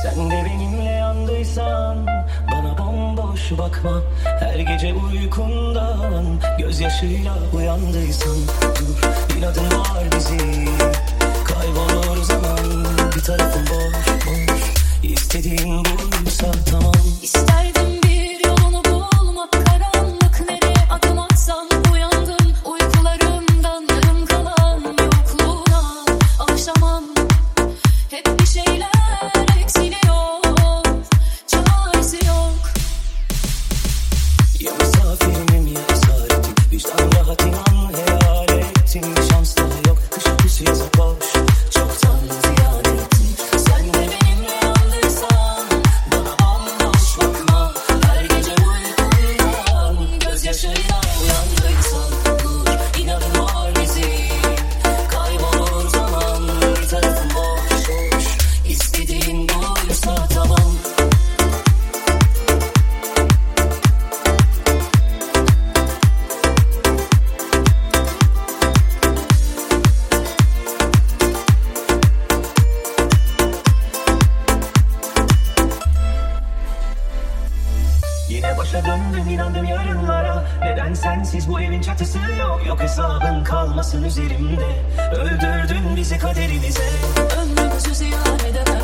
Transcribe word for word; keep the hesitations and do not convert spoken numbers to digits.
Sen de benimle yandıysan bana bomboş bakma. Her gece uykundan gözyaşıyla uyandıysan dur, inadın var bizi. Kaybolur zaman, bir tarafın boş boş. İstediğin buysa tamam. İsterdim bir yolunu bulmak, karanlık nereye adım atsam. Uyandım uykularımdan, yarım kalan yokluğuna alışamam. Hep bir şeyler eksiliyor, çaresi yok. Ya misafirim ya esaretim, vicdan rahat inan hayal ettim. Şans daha yok, kış ötesi yasak boş, çoktan ziyan ettim. Sen de benimle yandıysan bana bomboş bakma. Her gece uykundan gözyaşıyla uyandıysan dur, inadın var bizi. Kaybolur zaman, bir tarafın boş boş. İstediğin buysa tamam. Yine başa döndüm, inandım yarınlara. Neden sensiz bu evin çatısı yok? Yok hesabın kalmasın üzerimde. Öldürdün bizi kaderimize. Ömrümüzü ziyan edemem.